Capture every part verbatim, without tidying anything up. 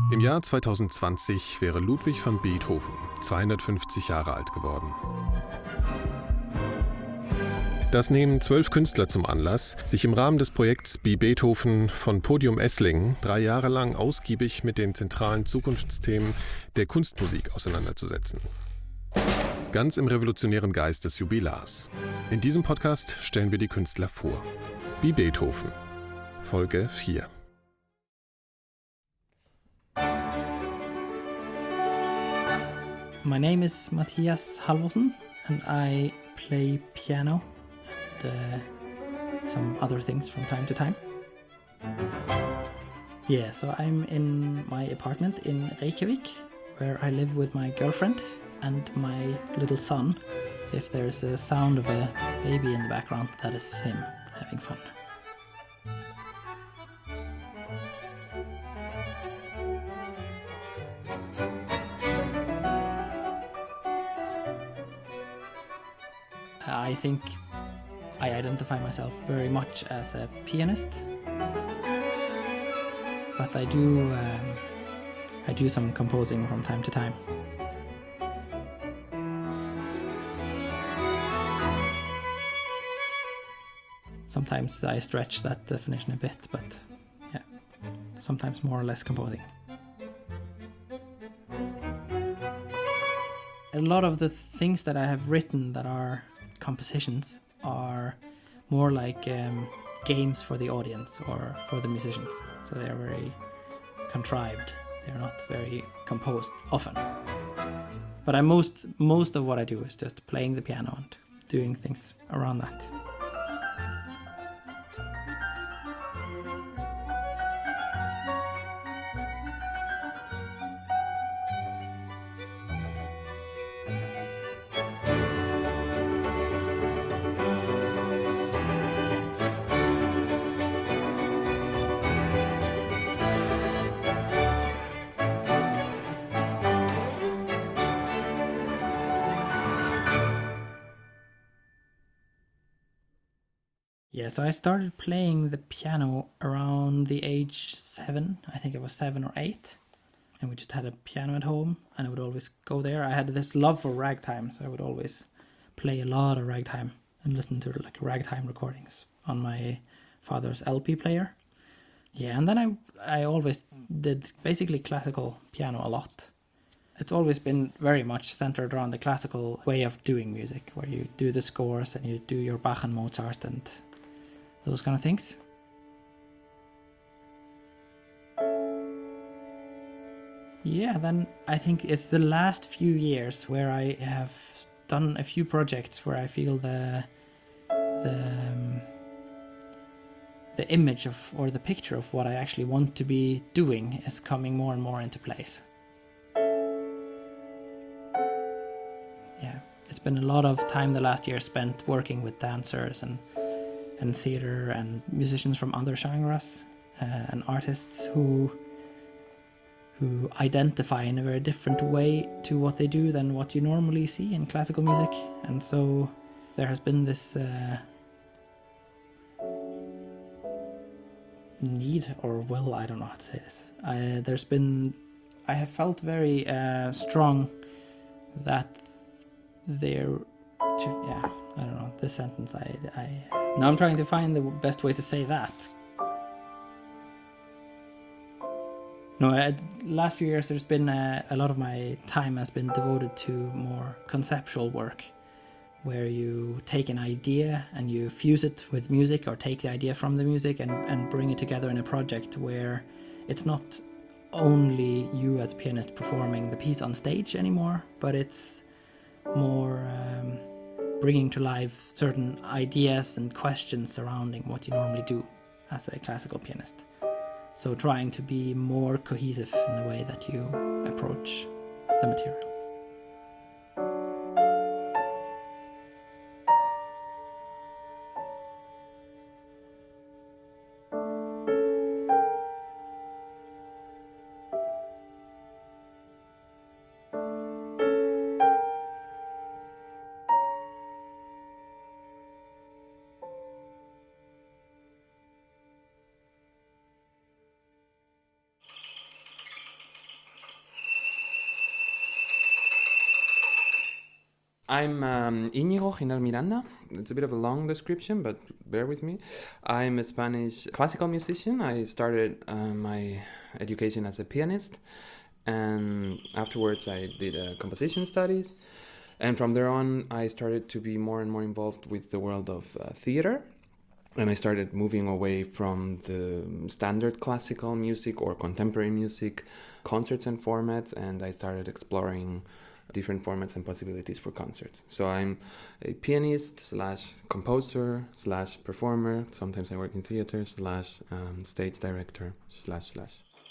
Im Jahr zweitausendzwanzig wäre Ludwig van Beethoven zweihundertfünfzig Jahre alt geworden. Das nehmen zwölf Künstler zum Anlass, sich im Rahmen des Projekts Be Beethoven von Podium Esslingen drei Jahre lang ausgiebig mit den zentralen Zukunftsthemen der Kunstmusik auseinanderzusetzen. Ganz im revolutionären Geist des Jubilars. In diesem Podcast stellen wir die Künstler vor. Be Beethoven, Folge vier. My name is Mattias Halvorsen and I play piano and uh, some other things from time to time. Yeah, so I'm in my apartment in Reykjavik, where I live with my girlfriend and my little son. So if there's a sound of a baby in the background, that is him having fun. I think I identify myself very much as a pianist, but I do um, I do some composing from time to time. Sometimes I stretch that definition a bit, but yeah, sometimes more or less composing. A lot of the things that I have written that are compositions are more like um, games for the audience or for the musicians. So they are very contrived. They're not very composed often. But I most most of what I do is just playing the piano and doing things around that. Yeah, so I started playing the piano around the age seven. I think it was seven or eight. And we just had a piano at home and I would always go there. I had this love for ragtime, so I would always play a lot of ragtime and listen to like ragtime recordings on my father's L P player. Yeah, and then I I always did basically classical piano a lot. It's always been very much centered around the classical way of doing music, where you do the scores and you do your Bach and Mozart and those kind of things. Yeah, then I think it's the last few years where I have done a few projects where I feel the the um, the image of or the picture of what I actually want to be doing is coming more and more into place. Yeah, it's been a lot of time the last year spent working with dancers and and theater and musicians from other genres uh, and artists who who identify in a very different way to what they do than what you normally see in classical music. And so there has been this uh, need or will, I don't know how to say this. I, there's been, I have felt very uh, strong that there, to, yeah, I don't know, this sentence, I, I, now I'm trying to find the best way to say that. No, I, last few years there's been a, a lot of my time has been devoted to more conceptual work, where you take an idea and you fuse it with music, or take the idea from the music and, and bring it together in a project where it's not only you as pianist performing the piece on stage anymore, but it's more um, bringing to life certain ideas and questions surrounding what you normally do as a classical pianist. So trying to be more cohesive in the way that you approach the material. I'm um, Íñigo Giner Miranda. It's a bit of a long description, but bear with me. I'm a Spanish classical musician. I started uh, my education as a pianist, and afterwards I did uh, composition studies. And from there on, I started to be more and more involved with the world of uh, theater. And I started moving away from the standard classical music or contemporary music concerts and formats, and I started exploring different formats and possibilities for concerts. So I'm a pianist slash composer slash performer. Sometimes I work in theater slash um, stage director slash slash.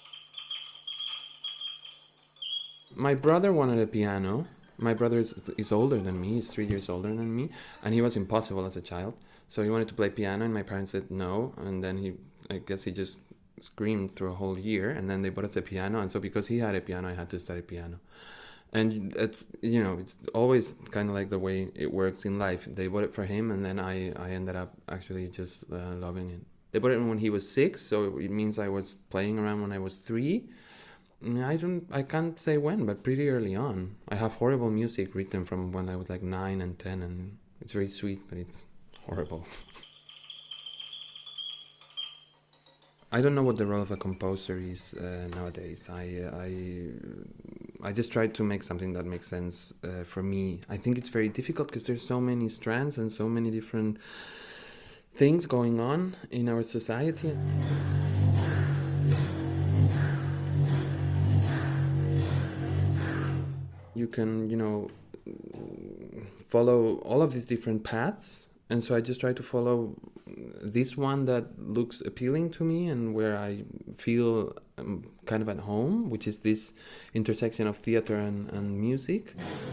My brother wanted a piano. My brother is, is older than me. He's three years older than me, and he was impossible as a child. So he wanted to play piano, and my parents said no. And then he, I guess he just screamed through a whole year, and then they bought us a piano. And so because he had a piano, I had to study piano. And it's, you know, it's always kind of like the way it works in life. They bought it for him, and then I, I ended up actually just uh, loving it. They bought it when he was six, so it means I was playing around when I was three. I don't, I can't say when, but pretty early on. I have horrible music written from when I was like nine and ten, and it's very sweet, but it's horrible. I don't know what the role of a composer is uh, nowadays. I, uh, I, I just try to make something that makes sense uh, for me. I think it's very difficult because there's so many strands and so many different things going on in our society. You can, you know, follow all of these different paths. And so I just try to follow this one that looks appealing to me and where I feel um, kind of at home, which is this intersection of theater and, and music.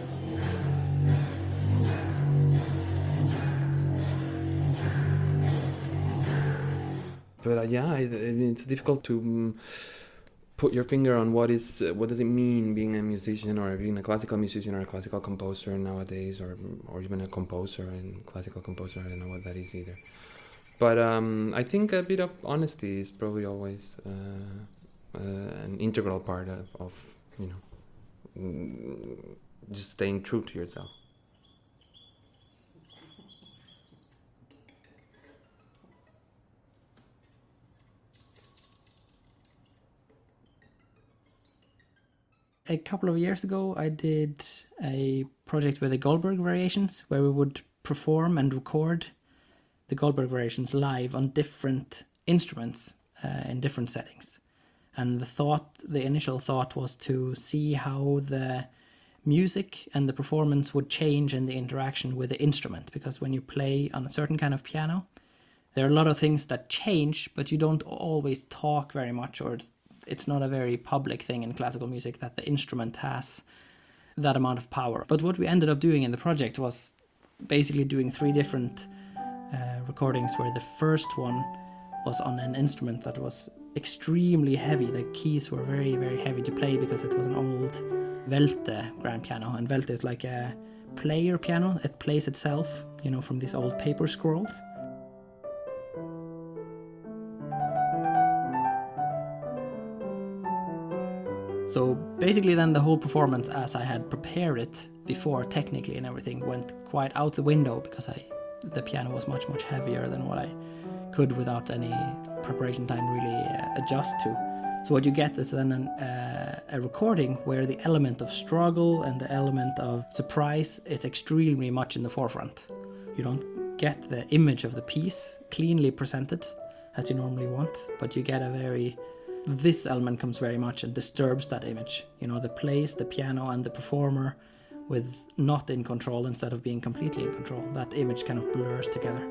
But uh, yeah, I, I mean, it's difficult to um, put your finger on what is uh, what does it mean being a musician or being a classical musician or a classical composer nowadays, or or even a composer and classical composer. I don't know what that is either. But um, I think a bit of honesty is probably always uh, uh, an integral part of, of you know just staying true to yourself. A couple of years ago, I did a project with the Goldberg Variations, where we would perform and record the Goldberg Variations live on different instruments uh, in different settings. And the thought, the initial thought was to see how the music and the performance would change in the interaction with the instrument. Because when you play on a certain kind of piano, there are a lot of things that change, but you don't always talk very much, or it's not a very public thing in classical music that the instrument has that amount of power. But what we ended up doing in the project was basically doing three different uh, recordings, where the first one was on an instrument that was extremely heavy. The keys were very, very heavy to play because it was an old Welte grand piano. And Welte is like a player piano. It plays itself, you know, from these old paper scrolls. So basically then the whole performance, as I had prepared it before technically and everything, went quite out the window because I, the piano was much, much heavier than what I could without any preparation time really uh, adjust to. So what you get is then an, uh, a recording where the element of struggle and the element of surprise is extremely much in the forefront. You don't get the image of the piece cleanly presented as you normally want, but you get a very... This element comes very much and disturbs that image. You know, the place, the piano, and the performer with not in control instead of being completely in control. That image kind of blurs together.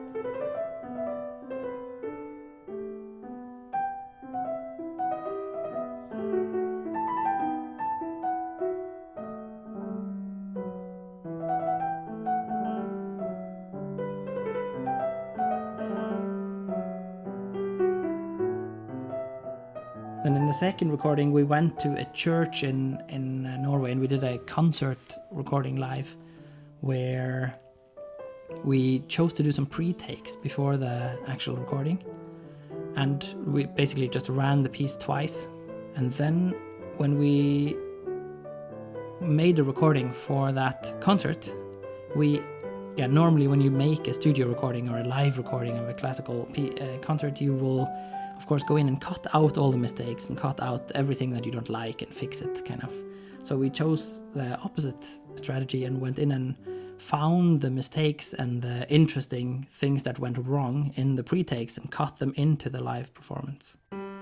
And in the second recording, we went to a church in, in uh, Norway, and we did a concert recording live where we chose to do some pre-takes before the actual recording. And we basically just ran the piece twice. And then when we made the recording for that concert, we, yeah, normally when you make a studio recording or a live recording of a classical p- uh, concert, you will, of course, go in and cut out all the mistakes and cut out everything that you don't like and fix it, kind of. So we chose the opposite strategy and went in and found the mistakes and the interesting things that went wrong in the pre-takes and cut them into the live performance.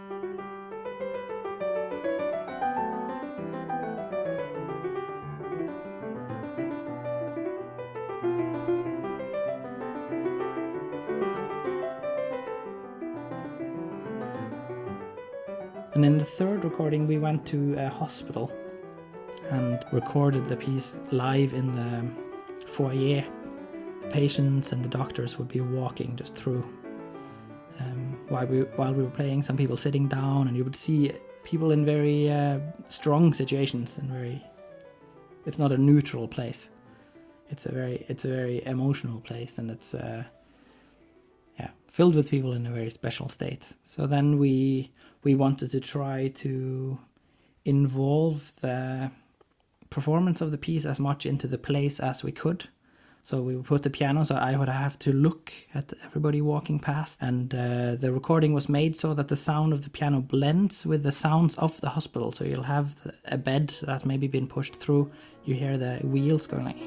And in the third recording, we went to a hospital and recorded the piece live in the foyer. The patients and the doctors would be walking just through um, while we while we were playing. Some people sitting down, and you would see people in very uh, strong situations and very. It's not a neutral place. It's a very it's a very emotional place, and it's uh, yeah filled with people in a very special state. So then we we wanted to try to involve the performance of the piece as much into the place as we could. So we would put the piano, so I would have to look at everybody walking past, and uh, the recording was made so that the sound of the piano blends with the sounds of the hospital. So you'll have a bed that's maybe been pushed through, you hear the wheels going like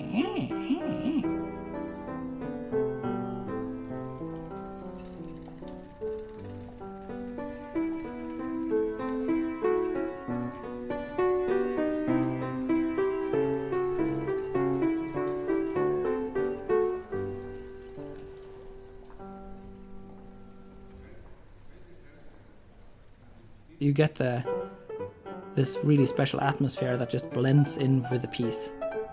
you get the this really special atmosphere that just blends in with the piece.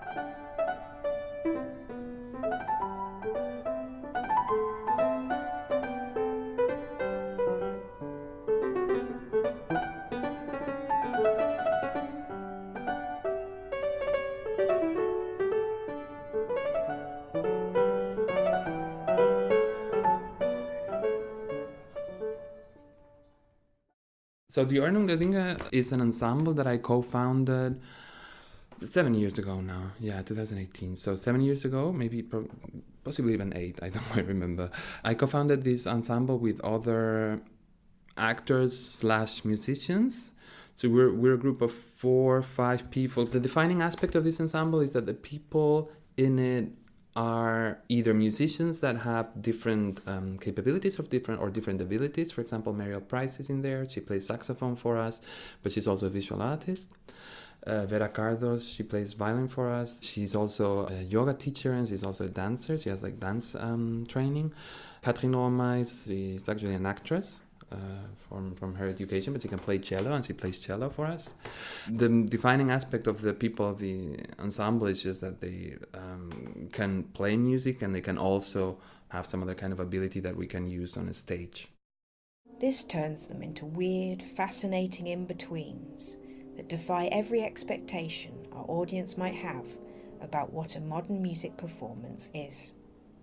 So the Ordnung der Dinge is an ensemble that I co-founded seven years ago now. Yeah, twenty eighteen. So seven years ago, maybe pro- possibly even eight, I don't quite remember. I co-founded this ensemble with other actors slash musicians. So we're we're a group of four, five people. The defining aspect of this ensemble is that the people in it are either musicians that have different um, capabilities of different or different abilities. For example, Mariel Price is in there. She plays saxophone for us, but she's also a visual artist. Uh, Vera Cardos, she plays violin for us. She's also a yoga teacher and she's also a dancer. She has like dance um, training. Katrin Romais is actually an actress. Uh, from, from her education, but she can play cello, and she plays cello for us. The defining aspect of the people of the ensemble is just that they um, can play music, and they can also have some other kind of ability that we can use on a stage. This turns them into weird, fascinating in-betweens that defy every expectation our audience might have about what a modern music performance is.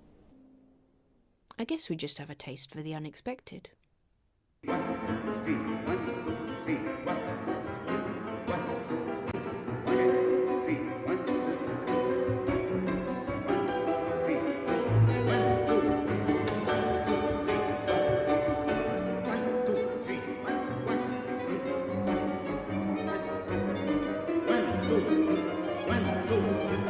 I guess we just have a taste for the unexpected. One, two, three, one, two, three, one, one, one, three, one, one, three, one, two, one, two, three, one, one, one, two, one, two,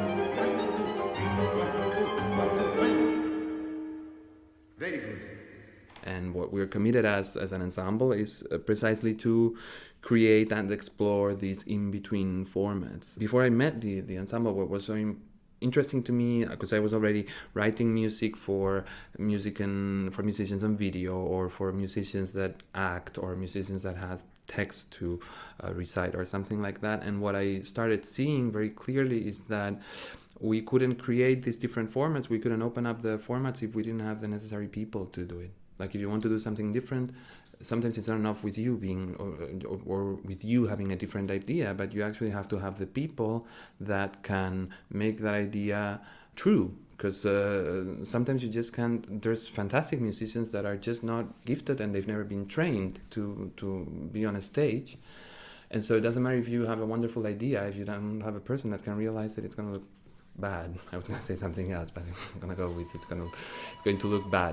one, two, one. Very good. And what we're committed as, as an ensemble is uh, precisely to create and explore these in-between formats. Before I met the, the ensemble, what was so im- interesting to me, because I was already writing music for music and for musicians on video, or for musicians that act, or musicians that have text to uh, recite or something like that. And what I started seeing very clearly is that we couldn't create these different formats, we couldn't open up the formats if we didn't have the necessary people to do it. Like if you want to do something different, sometimes it's not enough with you being or, or, or with you having a different idea, but you actually have to have the people that can make that idea true. Because uh, sometimes you just can't. There's fantastic musicians that are just not gifted and they've never been trained to to be on a stage, and so it doesn't matter if you have a wonderful idea if you don't have a person that can realize that it's going to look bad. I was going to say something else, but I'm going to go with it's going to it's going to look bad.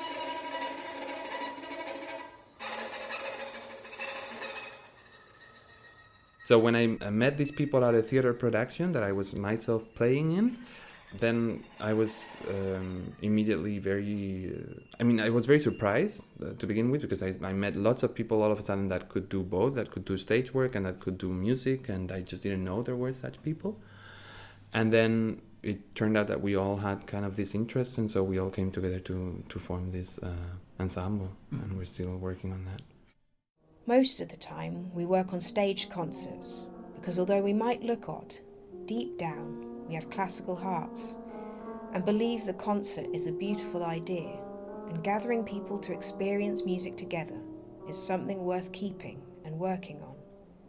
So when I met these people at a theater production that I was myself playing in, then I was um, immediately very, uh, I mean, I was very surprised uh, to begin with, because I, I met lots of people all of a sudden that could do both, that could do stage work and that could do music, and I just didn't know there were such people. And then it turned out that we all had kind of this interest, and so we all came together to, to form this uh, ensemble, mm. and we're still working on that. Most of the time, we work on staged concerts, because although we might look odd, deep down, we have classical hearts, and believe the concert is a beautiful idea, and gathering people to experience music together is something worth keeping and working on.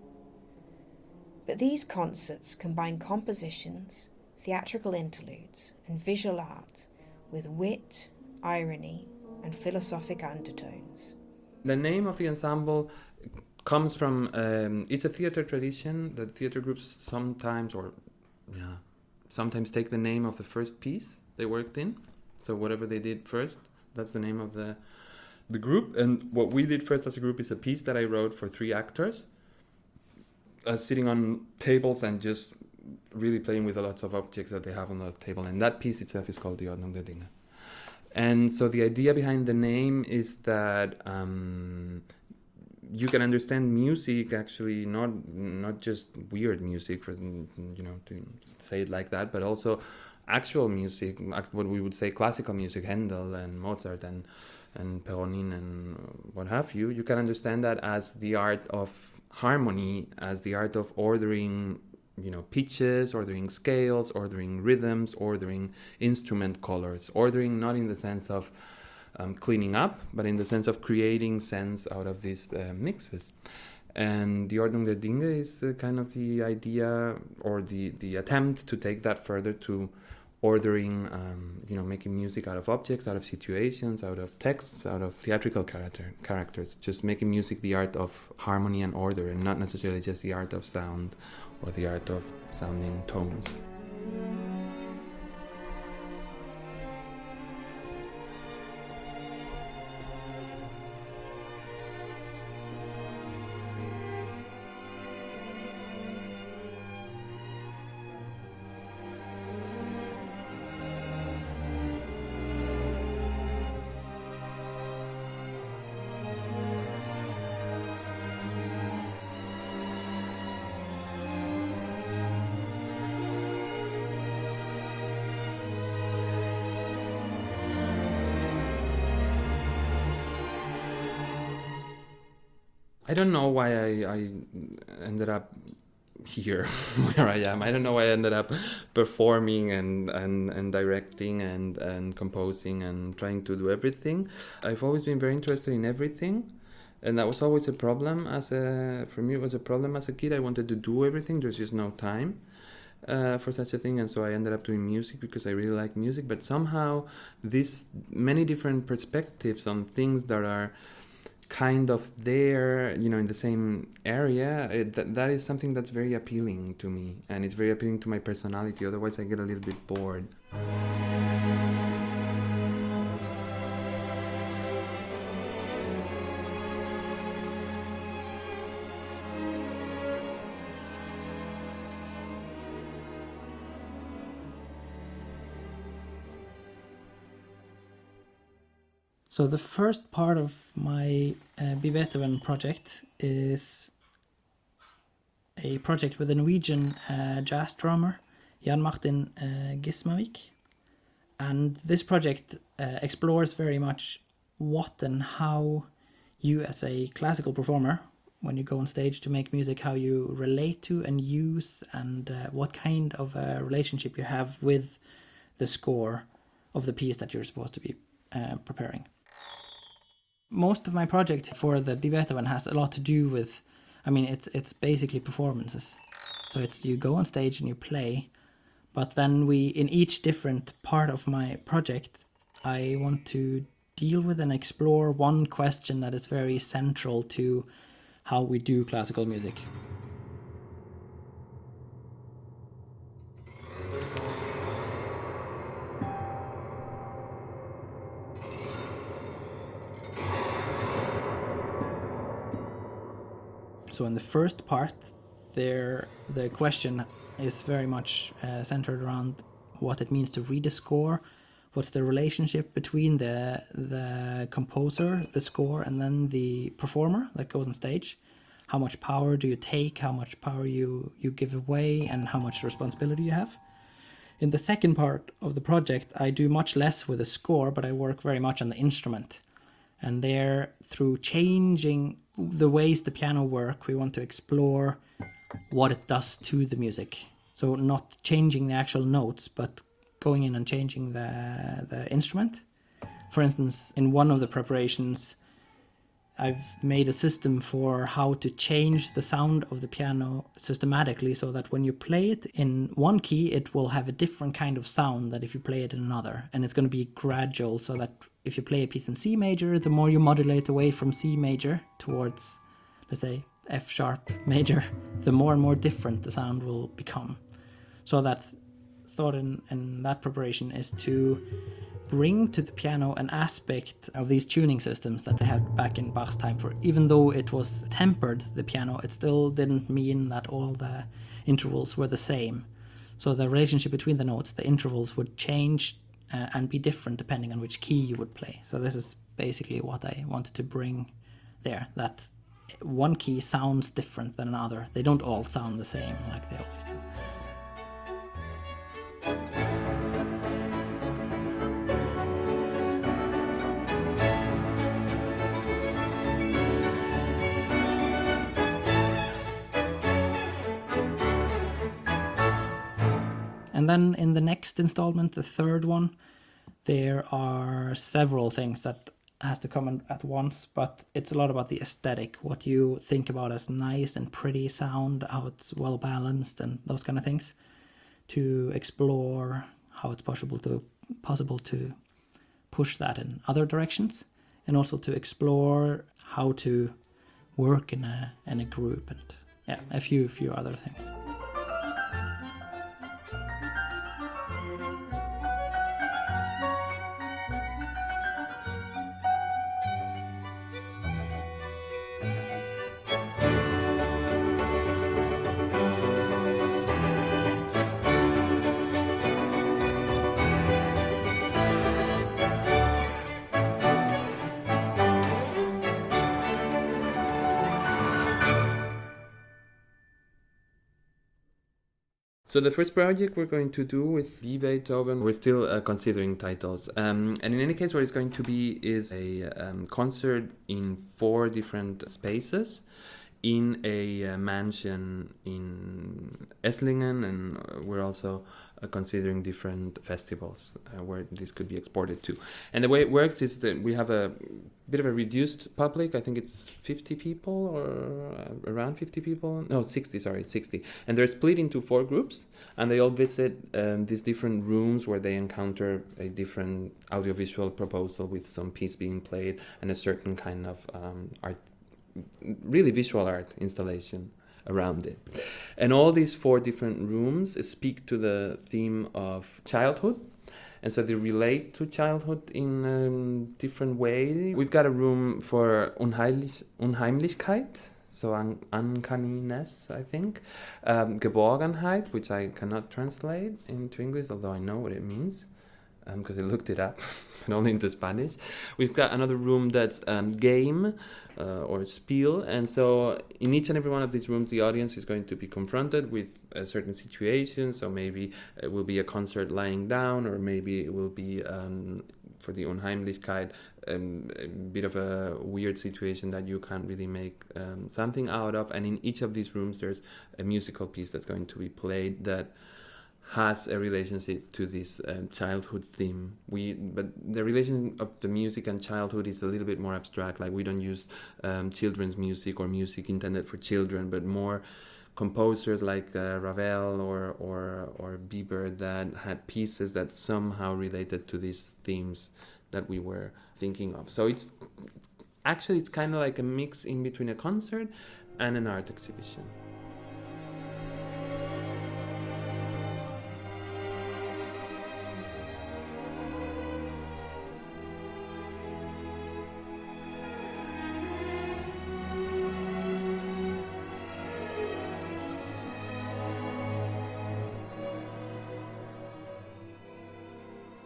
But these concerts combine compositions, theatrical interludes, and visual art with wit, irony, and philosophic undertones. The name of the ensemble comes from, um, it's a theater tradition that theater groups sometimes, or yeah, sometimes take the name of the first piece they worked in. So whatever they did first, that's the name of the the group. And what we did first as a group is a piece that I wrote for three actors, uh, sitting on tables and just really playing with the lots of objects that they have on the table. And that piece itself is called the Ordnung der Dinge. And so the idea behind the name is that um, you can understand music, actually, not not just weird music, for, you know, to say it like that, but also actual music, what we would say classical music, Handel and Mozart and and Peronin and what have you. You can understand that as the art of harmony, as the art of ordering, you know, pitches, ordering scales, ordering rhythms, ordering instrument colors, ordering not in the sense of um, cleaning up, but in the sense of creating sense out of these uh, mixes. And the Ordnung der Dinge is uh, kind of the idea, or the, the attempt to take that further to ordering, um, you know, making music out of objects, out of situations, out of texts, out of theatrical character, characters, just making music the art of harmony and order, and not necessarily just the art of sound or the art of sounding tones. I don't know why I, I ended up here where I am. I don't know why I ended up performing and, and, and directing and, and composing and trying to do everything. I've always been very interested in everything, and that was always a problem. As a for me, it was a problem as a kid. I wanted to do everything. There's just no time uh, for such a thing, and so I ended up doing music because I really like music. But somehow, these many different perspectives on things that are kind of there, you know, in the same area, it, that, that is something that's very appealing to me, and it's very appealing to my personality. Otherwise I get a little bit bored. So the first part of my uh, Be Beethoven project is a project with a Norwegian uh, jazz drummer, Jan Martin uh, Gismavik. And this project uh, explores very much what and how you as a classical performer, when you go on stage to make music, how you relate to and use, and uh, what kind of a relationship you have with the score of the piece that you're supposed to be uh, preparing. Most of my project for the Be Beethoven has a lot to do with, I mean, it's it's basically performances. So it's you go on stage and you play, but then we, in each different part of my project, I want to deal with and explore one question that is very central to how we do classical music. So in the first part, there the question is very much uh, centered around what it means to read a score, what's the relationship between the the composer, the score, and then the performer that goes on stage. How much power do you take, how much power you, you give away, and how much responsibility you have. In the second part of the project, I do much less with the score, but I work very much on the instrument. And there, through changing the ways the piano work, we want to explore what it does to the music. So not changing the actual notes, but going in and changing the, the instrument. For instance, in one of the preparations, I've made a system for how to change the sound of the piano systematically so that when you play it in one key, it will have a different kind of sound than if you play it in another. And it's going to be gradual so that if you play a piece in C major, the more you modulate away from C major towards, let's say, F sharp major, the more and more different the sound will become. So that thought in, in that preparation is to bring to the piano an aspect of these tuning systems that they had back in Bach's time. For even though it was tempered, the piano, it still didn't mean that all the intervals were the same. So the relationship between the notes, the intervals would change uh, and be different depending on which key you would play. So this is basically what I wanted to bring there, that one key sounds different than another. They don't all sound the same like they always do. And then in the next installment, the third one, there are several things that has to come at once, but it's a lot about the aesthetic, what you think about as nice and pretty sound, how it's well balanced and those kind of things, to explore how it's possible to possible to push that in other directions, and also to explore how to work in a in a group, and yeah, a few few other things. So the first project we're going to do with B. Beethoven, we're still uh, considering titles. Um, and in any case, what it's going to be is a um, concert in four different spaces in a uh, mansion in Esslingen, and uh, we're also uh, considering different festivals uh, where this could be exported to. And the way it works is that we have a bit of a reduced public. I think it's fifty people or uh, around fifty people. No, sixty, sorry, sixty. And they're split into four groups, and they all visit um, these different rooms where they encounter a different audiovisual proposal with some piece being played and a certain kind of um, art, really visual art installation around it. And all these four different rooms speak to the theme of childhood. And so they relate to childhood in a different way. We've got a room for Unheimlich, Unheimlichkeit, so un- uncanniness, I think. Um, Geborgenheit, which I cannot translate into English, although I know what it means, because um, I looked it up, but only into Spanish. We've got another room that's um, game, uh, or spiel, and so in each and every one of these rooms, the audience is going to be confronted with a certain situation. So maybe it will be a concert lying down, or maybe it will be, um, for the Unheimlichkeit, um, a bit of a weird situation that you can't really make um, something out of. And in each of these rooms, there's a musical piece that's going to be played that has a relationship to this um, childhood theme. We, but the relation of the music and childhood is a little bit more abstract. Like we don't use um, children's music or music intended for children, but more composers like uh, Ravel or or or Bieber that had pieces that somehow related to these themes that we were thinking of. So it's actually it's kind of like a mix in between a concert and an art exhibition.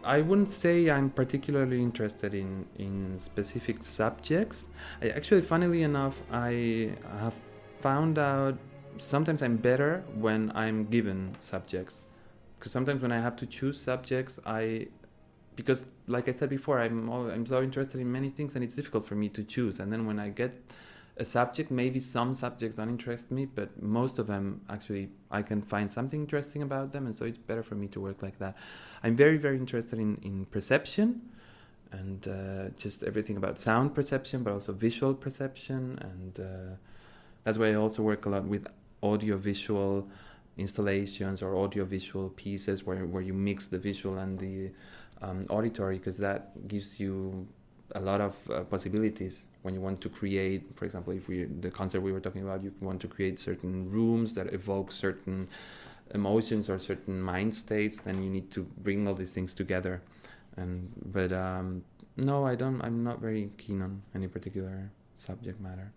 I wouldn't say I'm particularly interested in, in specific subjects. I actually, funnily enough, I have found out sometimes I'm better when I'm given subjects. Because sometimes when I have to choose subjects, I, because like I said before, I'm all, I'm so interested in many things and it's difficult for me to choose. And then when I get a subject, maybe some subjects don't interest me, but most of them actually I can find something interesting about them, and so it's better for me to work like that. I'm very, very interested in, in perception and uh, just everything about sound perception, but also visual perception, and uh, that's why I also work a lot with audio-visual installations or audio-visual pieces where, where you mix the visual and the um, auditory, because that gives you a lot of uh, possibilities when you want to create, for example, if we the concert we were talking about, you want to create certain rooms that evoke certain emotions or certain mind states, then you need to bring all these things together. And but um, no, I don't. I'm not very keen on any particular subject matter.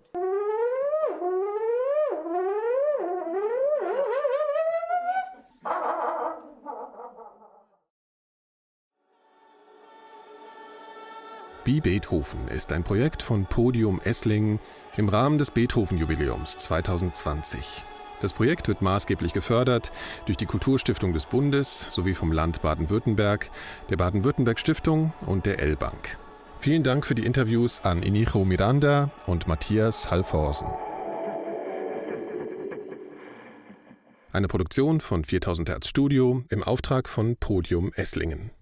Be Beethoven ist ein Projekt von Podium Esslingen im Rahmen des Beethoven-Jubiläums zwanzig zwanzig. Das Projekt wird maßgeblich gefördert durch die Kulturstiftung des Bundes sowie vom Land Baden-Württemberg, der Baden-Württemberg-Stiftung und der L-Bank. Vielen Dank für die Interviews an Inigo Miranda und Matthias Halvorsen. Eine Produktion von viertausend Hertz Studio im Auftrag von Podium Esslingen.